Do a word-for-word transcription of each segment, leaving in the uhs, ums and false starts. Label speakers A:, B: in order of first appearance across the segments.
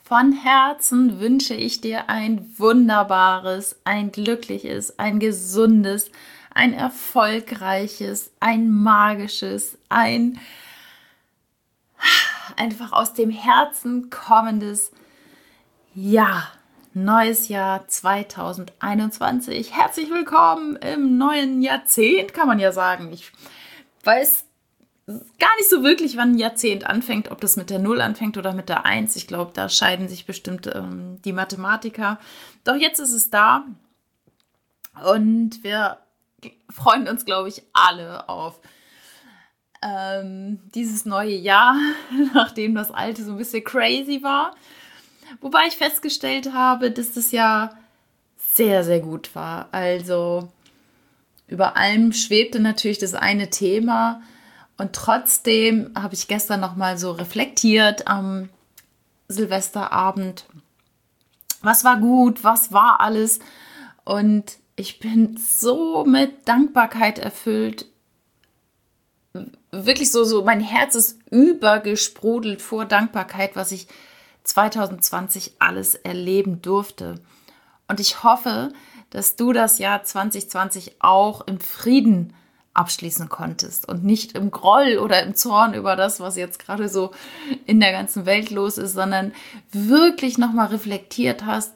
A: Von Herzen wünsche ich dir ein wunderbares, ein glückliches, ein gesundes, ein erfolgreiches, ein magisches, ein einfach aus dem Herzen kommendes Jahr. Neues Jahr zwanzig einundzwanzig. Herzlich willkommen im neuen Jahrzehnt, kann man ja sagen. Ich weiß gar nicht so wirklich, wann ein Jahrzehnt anfängt, ob das mit der Null anfängt oder mit der Eins. Ich glaube, da scheiden sich bestimmt ähm, die Mathematiker. Doch jetzt ist es da und wir freuen uns, glaube ich, alle auf ähm, dieses neue Jahr, nachdem das alte so ein bisschen crazy war. Wobei ich festgestellt habe, dass das Jahr sehr, sehr gut war. Also über allem schwebte natürlich das eine Thema. Und trotzdem habe ich gestern noch mal so reflektiert am Silvesterabend. Was war gut? Was war alles? Und ich bin so mit Dankbarkeit erfüllt. Wirklich so, so mein Herz ist übergesprudelt vor Dankbarkeit, was ich zwanzig zwanzig alles erleben durfte. Und ich hoffe, dass du das Jahr zwanzig zwanzig auch im Frieden abschließen konntest und nicht im Groll oder im Zorn über das, was jetzt gerade so in der ganzen Welt los ist, sondern wirklich nochmal reflektiert hast,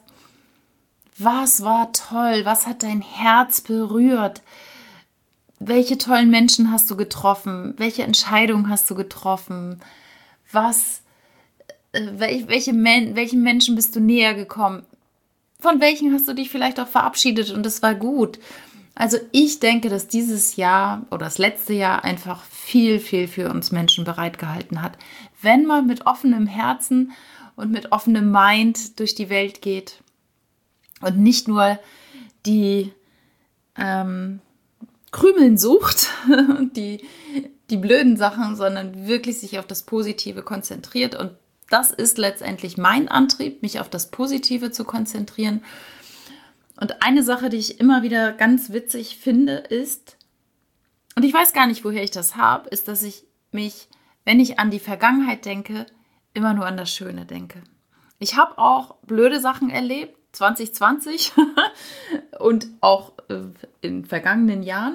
A: was war toll, was hat dein Herz berührt, welche tollen Menschen hast du getroffen, welche Entscheidungen hast du getroffen, was, welche, welche, welchen Menschen bist du näher gekommen, von welchen hast du dich vielleicht auch verabschiedet und es war gut. Also ich denke, dass dieses Jahr oder das letzte Jahr einfach viel, viel für uns Menschen bereitgehalten hat. Wenn man mit offenem Herzen und mit offenem Mind durch die Welt geht und nicht nur die ähm, Krümeln sucht, die, die blöden Sachen, sondern wirklich sich auf das Positive konzentriert. Und das ist letztendlich mein Antrieb, mich auf das Positive zu konzentrieren. Und eine Sache, die ich immer wieder ganz witzig finde, ist, und ich weiß gar nicht, woher ich das habe, ist, dass ich mich, wenn ich an die Vergangenheit denke, immer nur an das Schöne denke. Ich habe auch blöde Sachen erlebt, zwanzig zwanzig und auch äh, in vergangenen Jahren.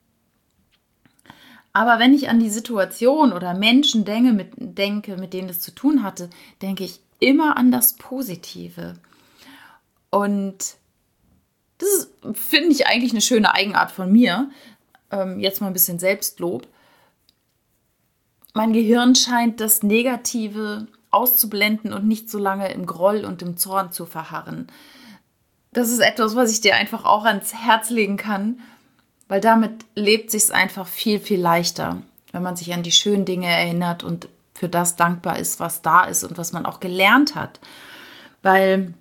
A: Aber wenn ich an die Situation oder Menschen denke mit, denke, mit denen das zu tun hatte, denke ich immer an das Positive. Und das finde ich eigentlich eine schöne Eigenart von mir. Ähm, jetzt mal ein bisschen Selbstlob. Mein Gehirn scheint das Negative auszublenden und nicht so lange im Groll und im Zorn zu verharren. Das ist etwas, was ich dir einfach auch ans Herz legen kann, weil damit lebt sich's einfach viel, viel leichter, wenn man sich an die schönen Dinge erinnert und für das dankbar ist, was da ist und was man auch gelernt hat. Weil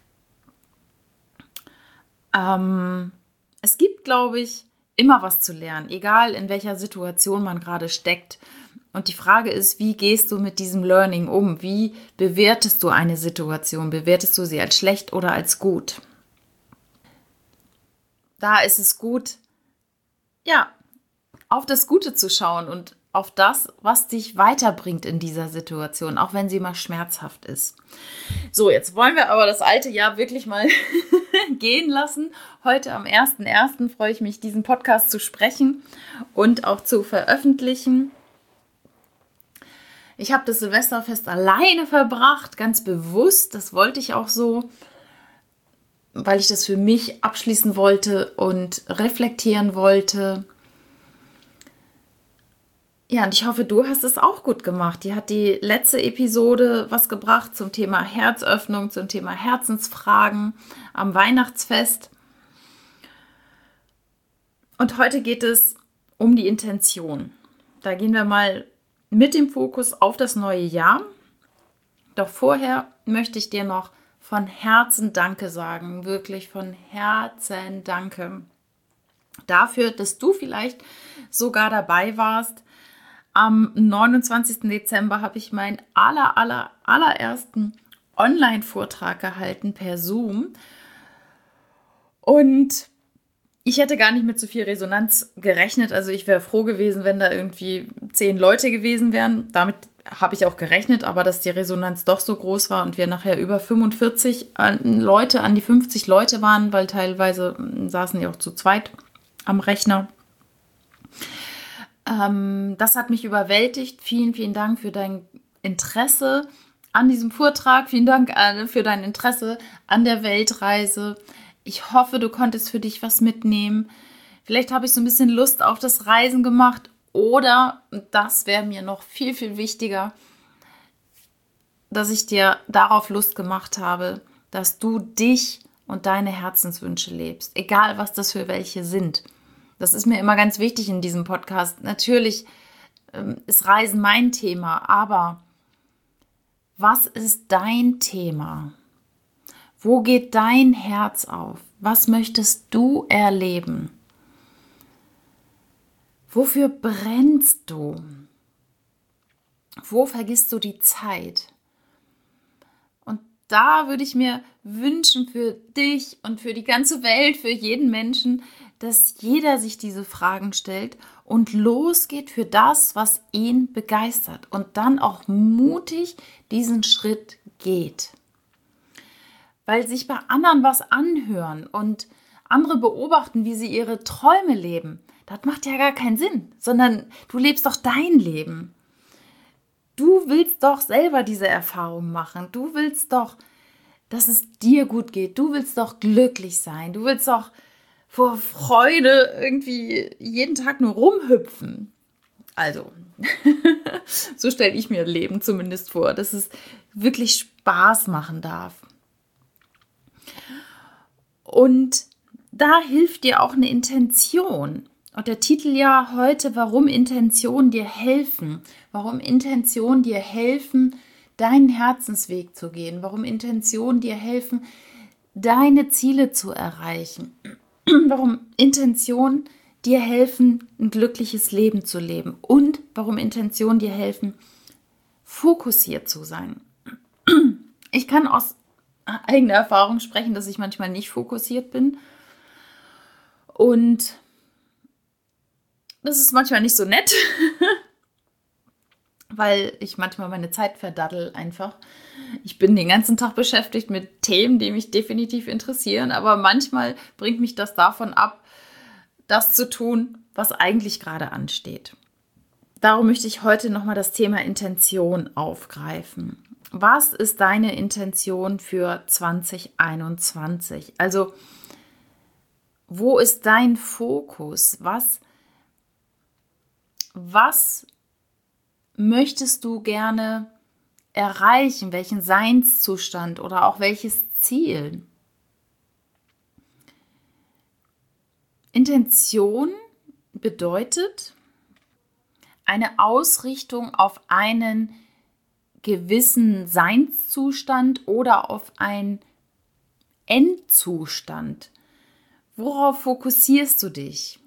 A: Ähm, es gibt, glaube ich, immer was zu lernen, egal in welcher Situation man gerade steckt. Und die Frage ist, wie gehst du mit diesem Learning um? Wie bewertest du eine Situation? Bewertest du sie als schlecht oder als gut? Da ist es gut, ja, auf das Gute zu schauen und auf das, was dich weiterbringt in dieser Situation, auch wenn sie mal schmerzhaft ist. So, jetzt wollen wir aber das alte Jahr wirklich mal gehen lassen. Heute am ersten ersten freue ich mich, diesen Podcast zu sprechen und auch zu veröffentlichen. Ich habe das Silvesterfest alleine verbracht, ganz bewusst. Das wollte ich auch so, weil ich das für mich abschließen wollte und reflektieren wollte. Ja, und ich hoffe, du hast es auch gut gemacht. Dir hat die letzte Episode was gebracht zum Thema Herzöffnung, zum Thema Herzensfragen am Weihnachtsfest. Und heute geht es um die Intention. Da gehen wir mal mit dem Fokus auf das neue Jahr. Doch vorher möchte ich dir noch von Herzen Danke sagen. Wirklich von Herzen Danke dafür, dass du vielleicht sogar dabei warst. Am neunundzwanzigsten Dezember habe ich meinen aller, aller, allerersten Online-Vortrag gehalten per Zoom. Und ich hätte gar nicht mit so viel Resonanz gerechnet. Also ich wäre froh gewesen, wenn da irgendwie zehn Leute gewesen wären. Damit habe ich auch gerechnet, aber dass die Resonanz doch so groß war und wir nachher über fünfundvierzig Leute, an die fünfzig Leute waren, weil teilweise saßen die auch zu zweit am Rechner. Ähm, das hat mich überwältigt. Vielen, vielen Dank für dein Interesse an diesem Vortrag. Vielen Dank für dein Interesse an der Weltreise. Ich hoffe, du konntest für dich was mitnehmen. Vielleicht habe ich so ein bisschen Lust auf das Reisen gemacht oder, das wäre mir noch viel, viel wichtiger, dass ich dir darauf Lust gemacht habe, dass du dich und deine Herzenswünsche lebst, egal was das für welche sind. Das ist mir immer ganz wichtig in diesem Podcast. Natürlich ähm, ist Reisen mein Thema, aber was ist dein Thema? Wo geht dein Herz auf? Was möchtest du erleben? Wofür brennst du? Wo vergisst du die Zeit? Und da würde ich mir wünschen für dich und für die ganze Welt, für jeden Menschen, dass jeder sich diese Fragen stellt und losgeht für das, was ihn begeistert und dann auch mutig diesen Schritt geht. Weil sich bei anderen was anhören und andere beobachten, wie sie ihre Träume leben, das macht ja gar keinen Sinn, sondern du lebst doch dein Leben. Du willst doch selber diese Erfahrung machen. Du willst doch, dass es dir gut geht. Du willst doch glücklich sein. Du willst doch vor Freude irgendwie jeden Tag nur rumhüpfen. Also, so stelle ich mir Leben zumindest vor, dass es wirklich Spaß machen darf. Und da hilft dir auch eine Intention. Und der Titel ja heute, warum Intentionen dir helfen. Warum Intentionen dir helfen, deinen Herzensweg zu gehen. Warum Intentionen dir helfen, deine Ziele zu erreichen. Warum Intentionen dir helfen, ein glückliches Leben zu leben. Und warum Intentionen dir helfen, fokussiert zu sein. Ich kann aus eigener Erfahrung sprechen, dass ich manchmal nicht fokussiert bin. Und das ist manchmal nicht so nett, weil ich manchmal meine Zeit verdaddel einfach. Ich bin den ganzen Tag beschäftigt mit Themen, die mich definitiv interessieren, aber manchmal bringt mich das davon ab, das zu tun, was eigentlich gerade ansteht. Darum möchte ich heute nochmal das Thema Intention aufgreifen. Was ist deine Intention für zwanzig einundzwanzig? Also, wo ist dein Fokus? Was Was möchtest du gerne erreichen? Welchen Seinszustand oder auch welches Ziel? Intention bedeutet eine Ausrichtung auf einen gewissen Seinszustand oder auf einen Endzustand. Worauf fokussierst du dich?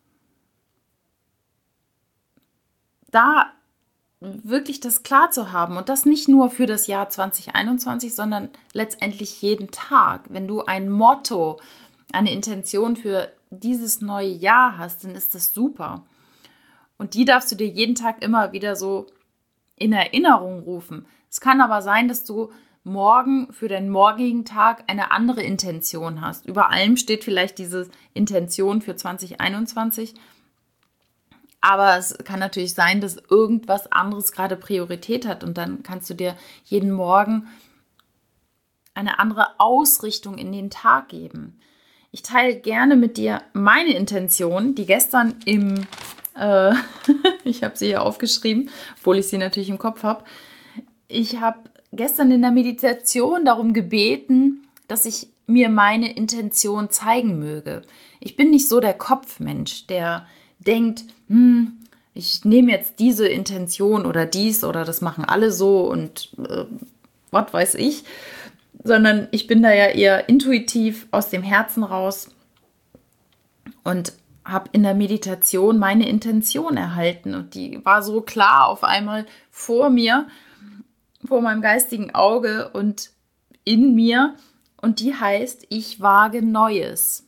A: Da wirklich das klar zu haben und das nicht nur für das Jahr zwanzig einundzwanzig, sondern letztendlich jeden Tag. Wenn du ein Motto, eine Intention für dieses neue Jahr hast, dann ist das super. Und die darfst du dir jeden Tag immer wieder so in Erinnerung rufen. Es kann aber sein, dass du morgen für den morgigen Tag eine andere Intention hast. Über allem steht vielleicht diese Intention für zwanzig einundzwanzig. Aber es kann natürlich sein, dass irgendwas anderes gerade Priorität hat und dann kannst du dir jeden Morgen eine andere Ausrichtung in den Tag geben. Ich teile gerne mit dir meine Intention, die gestern im, äh, ich habe sie hier aufgeschrieben, obwohl ich sie natürlich im Kopf habe. Ich habe gestern in der Meditation darum gebeten, dass ich mir meine Intention zeigen möge. Ich bin nicht so der Kopfmensch, der denkt, hm, ich nehme jetzt diese Intention oder dies oder das machen alle so und äh, was weiß ich, sondern ich bin da ja eher intuitiv aus dem Herzen raus und habe in der Meditation meine Intention erhalten und die war so klar auf einmal vor mir, vor meinem geistigen Auge und in mir und die heißt, ich wage Neues.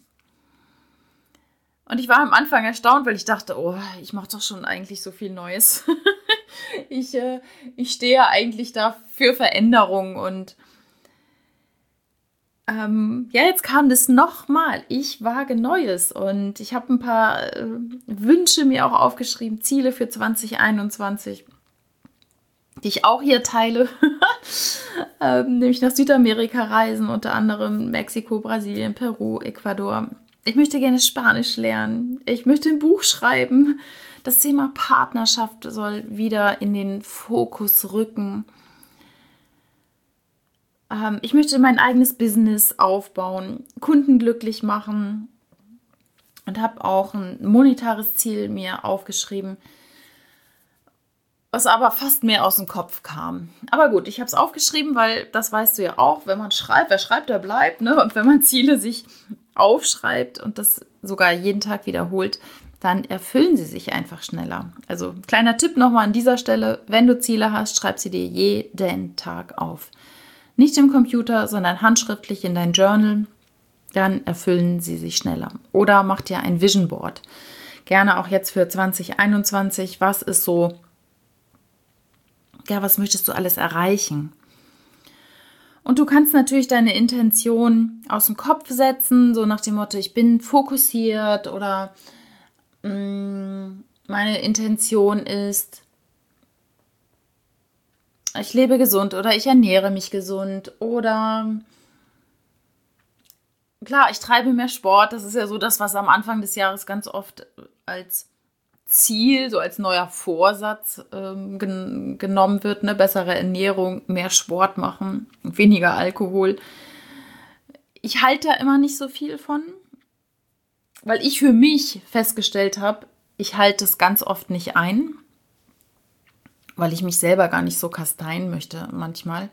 A: Und ich war am Anfang erstaunt, weil ich dachte, oh, ich mache doch schon eigentlich so viel Neues. ich, äh, ich stehe eigentlich da für Veränderung und ähm, ja, jetzt kam das nochmal. Ich wage Neues und ich habe ein paar äh, Wünsche mir auch aufgeschrieben, Ziele für zwanzig einundzwanzig, die ich auch hier teile, ähm, nämlich nach Südamerika reisen, unter anderem Mexiko, Brasilien, Peru, Ecuador. Ich möchte gerne Spanisch lernen. Ich möchte ein Buch schreiben. Das Thema Partnerschaft soll wieder in den Fokus rücken. Ähm, ich möchte mein eigenes Business aufbauen, Kunden glücklich machen und habe auch ein monetares Ziel mir aufgeschrieben, was aber fast mehr aus dem Kopf kam. Aber gut, ich habe es aufgeschrieben, weil das weißt du ja auch, wenn man schreibt, wer schreibt, der bleibt, ne? Und wenn man Ziele sich aufschreibt und das sogar jeden Tag wiederholt, dann erfüllen sie sich einfach schneller. Also kleiner Tipp nochmal an dieser Stelle, wenn du Ziele hast, schreib sie dir jeden Tag auf. Nicht im Computer, sondern handschriftlich in dein Journal, dann erfüllen sie sich schneller. Oder mach dir ein Vision Board. Gerne auch jetzt für zwanzig einundzwanzig, was ist so, ja, was möchtest du alles erreichen? Und du kannst natürlich deine Intention aus dem Kopf setzen, so nach dem Motto, ich bin fokussiert oder mh, meine Intention ist, ich lebe gesund oder ich ernähre mich gesund oder klar, ich treibe mehr Sport. Das ist ja so das, was am Anfang des Jahres ganz oft als Ziel, so als neuer Vorsatz ähm, gen- genommen wird, eine bessere Ernährung, mehr Sport machen, weniger Alkohol. Ich halte da immer nicht so viel von, weil ich für mich festgestellt habe, ich halte es ganz oft nicht ein, weil ich mich selber gar nicht so kasteien möchte manchmal.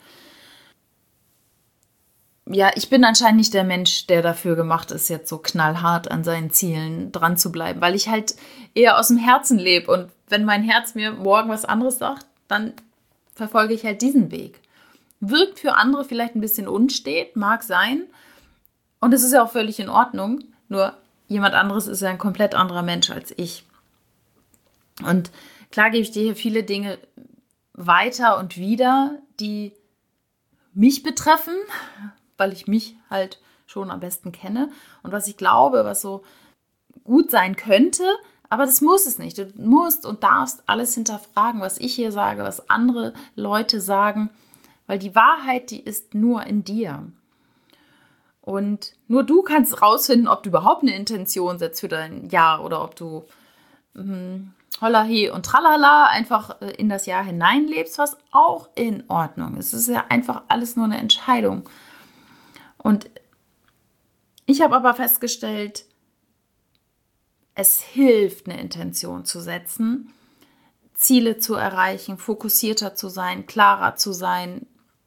A: Ja, ich bin anscheinend nicht der Mensch, der dafür gemacht ist, jetzt so knallhart an seinen Zielen dran zu bleiben, weil ich halt eher aus dem Herzen lebe und wenn mein Herz mir morgen was anderes sagt, dann verfolge ich halt diesen Weg. Wirkt für andere vielleicht ein bisschen unstet, mag sein und es ist ja auch völlig in Ordnung, nur jemand anderes ist ja ein komplett anderer Mensch als ich. Und klar gebe ich dir hier viele Dinge weiter und wieder, die mich betreffen, weil ich mich halt schon am besten kenne und was ich glaube, was so gut sein könnte, aber das muss es nicht. Du musst und darfst alles hinterfragen, was ich hier sage, was andere Leute sagen, weil die Wahrheit, die ist nur in dir. Und nur du kannst rausfinden, ob du überhaupt eine Intention setzt für dein Jahr oder ob du hm, Hollahi und Tralala einfach in das Jahr hineinlebst, was auch in Ordnung ist. Es ist ja einfach alles nur eine Entscheidung. Und ich habe aber festgestellt, es hilft, eine Intention zu setzen, Ziele zu erreichen, fokussierter zu sein, klarer zu sein,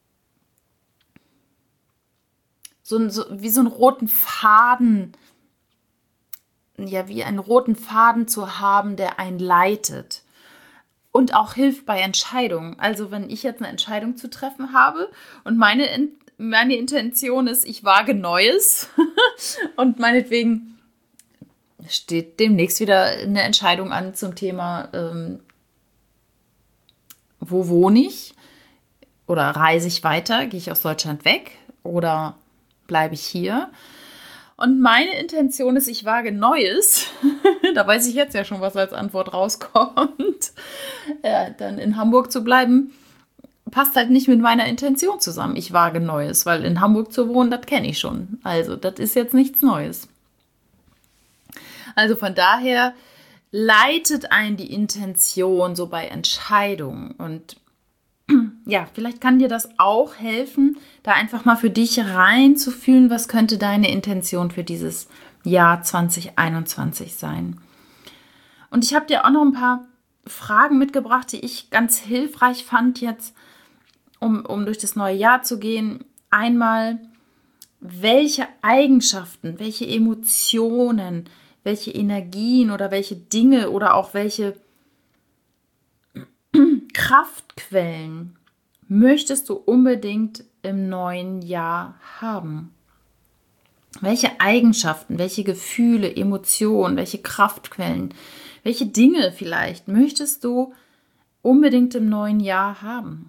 A: so, so wie so einen roten Faden, ja, wie einen roten Faden zu haben, der einen leitet. Und auch hilft bei Entscheidungen. Also wenn ich jetzt eine Entscheidung zu treffen habe und meine, meine Intention ist, ich wage Neues und meinetwegen steht demnächst wieder eine Entscheidung an zum Thema, ähm, wo wohne ich? Oder reise ich weiter? Gehe ich aus Deutschland weg? Oder bleibe ich hier? Und meine Intention ist, ich wage Neues. Da weiß ich jetzt ja schon, was als Antwort rauskommt. Ja, dann in Hamburg zu bleiben, passt halt nicht mit meiner Intention zusammen. Ich wage Neues, weil in Hamburg zu wohnen, das kenne ich schon. Also das ist jetzt nichts Neues. Also von daher leitet einen die Intention so bei Entscheidungen. Und ja, vielleicht kann dir das auch helfen, da einfach mal für dich reinzufühlen, was könnte deine Intention für dieses Jahr zwanzig einundzwanzig sein. Und ich habe dir auch noch ein paar Fragen mitgebracht, die ich ganz hilfreich fand jetzt, um, um durch das neue Jahr zu gehen. Einmal, welche Eigenschaften, welche Emotionen, welche Energien oder welche Dinge oder auch welche Kraftquellen möchtest du unbedingt im neuen Jahr haben? Welche Eigenschaften, welche Gefühle, Emotionen, welche Kraftquellen, welche Dinge vielleicht möchtest du unbedingt im neuen Jahr haben?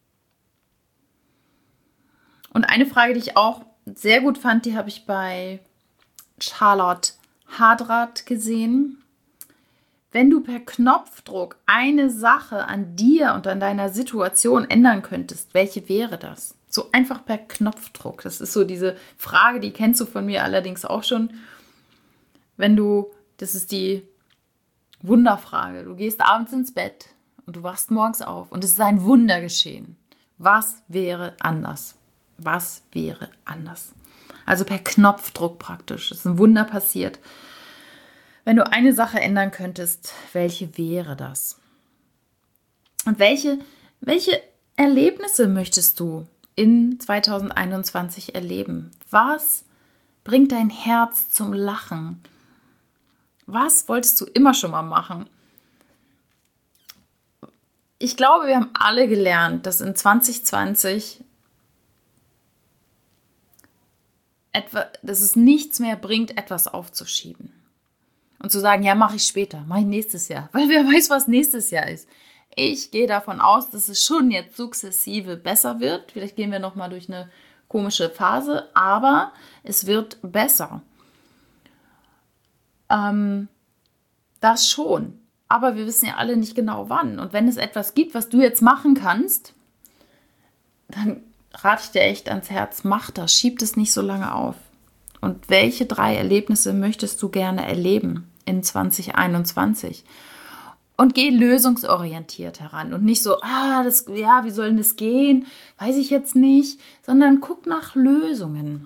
A: Und eine Frage, die ich auch sehr gut fand, die habe ich bei Charlotte Hadrath gesehen. Wenn du per Knopfdruck eine Sache an dir und an deiner Situation ändern könntest, welche wäre das? So einfach per Knopfdruck. Das ist so diese Frage, die kennst du von mir allerdings auch schon. Wenn du, das ist die Wunderfrage, du gehst abends ins Bett und du wachst morgens auf und es ist ein Wunder geschehen. Was wäre anders? Was wäre anders? Also per Knopfdruck praktisch. Es ist ein Wunder passiert. Wenn du eine Sache ändern könntest, welche wäre das? Und welche, welche Erlebnisse möchtest du in zwanzig einundzwanzig erleben? Was bringt dein Herz zum Lachen? Was wolltest du immer schon mal machen? Ich glaube, wir haben alle gelernt, dass in zwanzig zwanzig etwa, dass es nichts mehr bringt, etwas aufzuschieben. Und zu sagen, ja, mache ich später, mache ich nächstes Jahr. Weil wer weiß, was nächstes Jahr ist. Ich gehe davon aus, dass es schon jetzt sukzessive besser wird. Vielleicht gehen wir nochmal durch eine komische Phase, aber es wird besser. Ähm, das schon. Aber wir wissen ja alle nicht genau wann. Und wenn es etwas gibt, was du jetzt machen kannst, dann rate ich dir echt ans Herz, mach das, schieb es nicht so lange auf. Und welche drei Erlebnisse möchtest du gerne erleben in zwanzig einundzwanzig? Und geh lösungsorientiert heran und nicht so, ah, das, ja, wie soll denn das gehen? Weiß ich jetzt nicht, sondern guck nach Lösungen.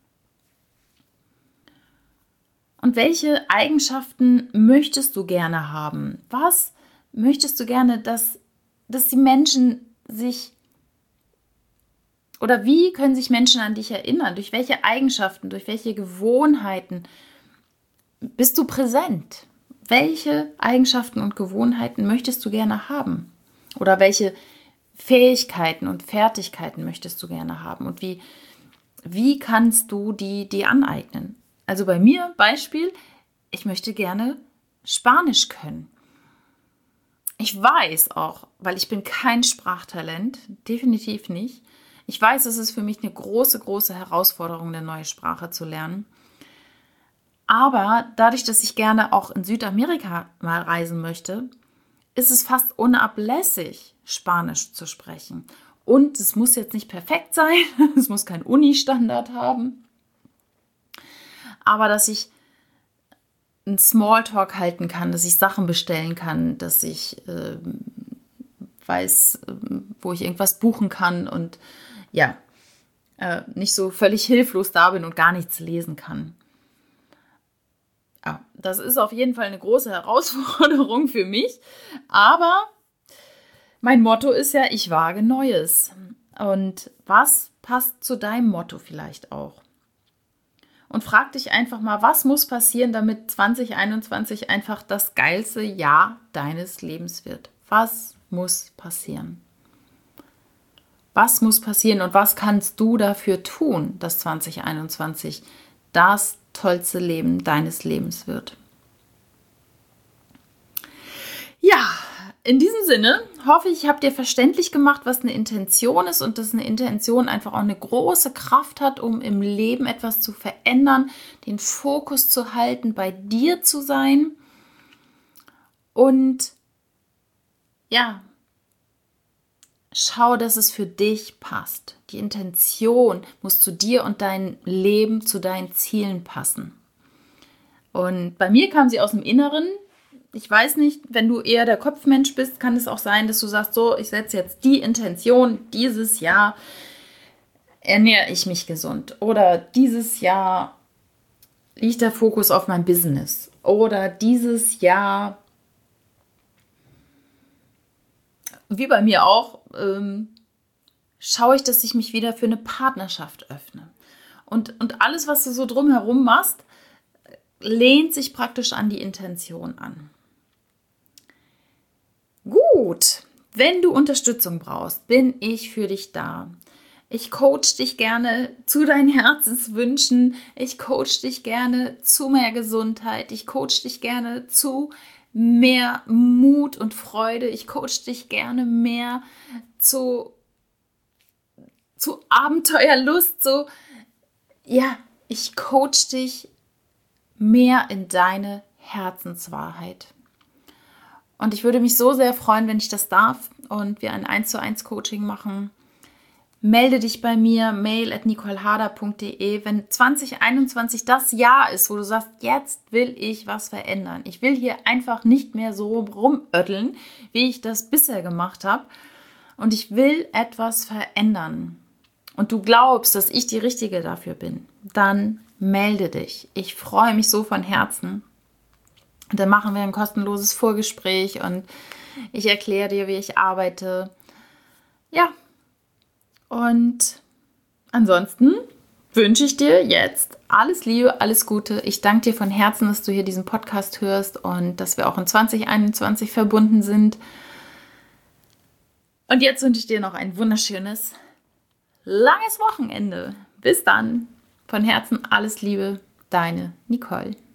A: Und welche Eigenschaften möchtest du gerne haben? Was möchtest du gerne, dass, dass die Menschen sich, oder wie können sich Menschen an dich erinnern? Durch welche Eigenschaften, durch welche Gewohnheiten bist du präsent? Welche Eigenschaften und Gewohnheiten möchtest du gerne haben? Oder welche Fähigkeiten und Fertigkeiten möchtest du gerne haben? Und wie, wie kannst du die dir aneignen? Also bei mir, Beispiel, ich möchte gerne Spanisch können. Ich weiß auch, weil ich bin kein Sprachtalent, definitiv nicht. Ich weiß, es ist für mich eine große, große Herausforderung, eine neue Sprache zu lernen. Aber dadurch, dass ich gerne auch in Südamerika mal reisen möchte, ist es fast unablässig, Spanisch zu sprechen. Und es muss jetzt nicht perfekt sein, es muss keinen Uni-Standard haben. Aber dass ich einen Smalltalk halten kann, dass ich Sachen bestellen kann, dass ich äh, weiß, äh, wo ich irgendwas buchen kann und ja, äh, nicht so völlig hilflos da bin und gar nichts lesen kann. Ja, das ist auf jeden Fall eine große Herausforderung für mich, aber mein Motto ist ja, ich wage Neues. Und was passt zu deinem Motto vielleicht auch? Und frag dich einfach mal, was muss passieren, damit zwanzig einundzwanzig einfach das geilste Jahr deines Lebens wird? Was muss passieren? Was muss passieren und was kannst du dafür tun, dass zwanzig einundzwanzig das tollste Leben deines Lebens wird? Ja, in diesem Sinne hoffe ich, ich habe dir verständlich gemacht, was eine Intention ist und dass eine Intention einfach auch eine große Kraft hat, um im Leben etwas zu verändern, den Fokus zu halten, bei dir zu sein und ja, schau, dass es für dich passt. Die Intention muss zu dir und deinem Leben, zu deinen Zielen passen. Und bei mir kam sie aus dem Inneren. Ich weiß nicht, wenn du eher der Kopfmensch bist, kann es auch sein, dass du sagst, so, ich setze jetzt die Intention, dieses Jahr ernähre ich mich gesund. Oder dieses Jahr liegt der Fokus auf mein Business. Oder dieses Jahr, wie bei mir auch, ähm, schaue ich, dass ich mich wieder für eine Partnerschaft öffne. Und, und alles, was du so drumherum machst, lehnt sich praktisch an die Intention an. Gut, wenn du Unterstützung brauchst, bin ich für dich da. Ich coach dich gerne zu deinen Herzenswünschen. Ich coach dich gerne zu mehr Gesundheit. Ich coach dich gerne zu mehr Mut und Freude. Ich coache dich gerne mehr zu, zu Abenteuerlust. So, ja, ich coache dich mehr in deine Herzenswahrheit. Und ich würde mich so sehr freuen, wenn ich das darf und wir ein eins zu eins Coaching machen. Melde dich bei mir, mail at nicoleharder punkt de, wenn zwanzig einundzwanzig das Jahr ist, wo du sagst, jetzt will ich was verändern. Ich will hier einfach nicht mehr so rumötteln, wie ich das bisher gemacht habe. Und ich will etwas verändern. Und du glaubst, dass ich die Richtige dafür bin, dann melde dich. Ich freue mich so von Herzen. Und dann machen wir ein kostenloses Vorgespräch und ich erkläre dir, wie ich arbeite. Ja, und ansonsten wünsche ich dir jetzt alles Liebe, alles Gute. Ich danke dir von Herzen, dass du hier diesen Podcast hörst und dass wir auch in zwanzig einundzwanzig verbunden sind. Und jetzt wünsche ich dir noch ein wunderschönes, langes Wochenende. Bis dann. Von Herzen alles Liebe, deine Nicole.